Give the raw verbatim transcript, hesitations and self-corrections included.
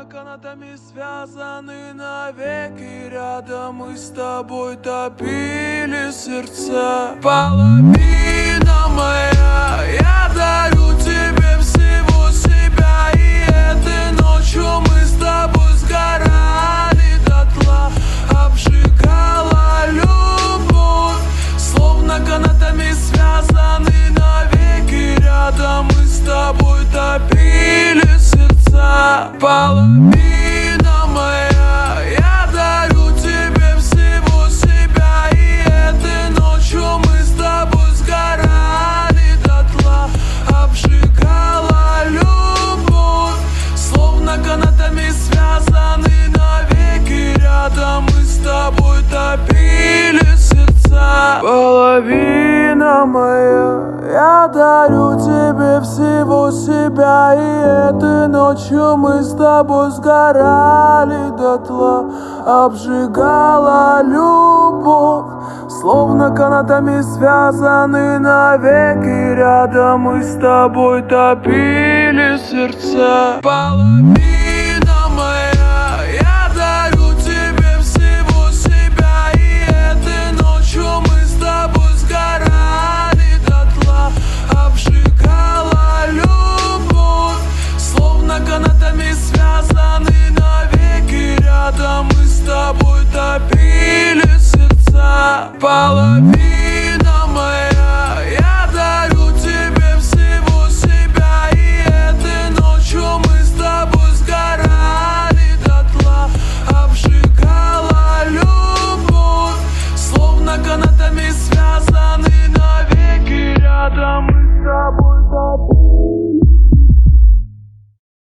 Словно канатами связаны навеки, рядом мы с тобой топили сердца. Половина моя, я дарю тебе всего себя, и этой ночью мы с тобой сгорали дотла. Обжигала любовь, словно канатами связаны навеки, рядом мы с тобой топили сердца. Половина моя, я дарю тебе всего себя, и этой ночью мы с тобой сгорали дотла. Обжигала любовь, словно канатами связаны навеки, рядом мы с тобой топили сердца. Половина моя, я дарю тебе всего себя, и этой ночью мы с тобой сгорали дотла. Обжигала любовь, словно канатами связаны навеки, рядом мы с тобой топили сердца. Половина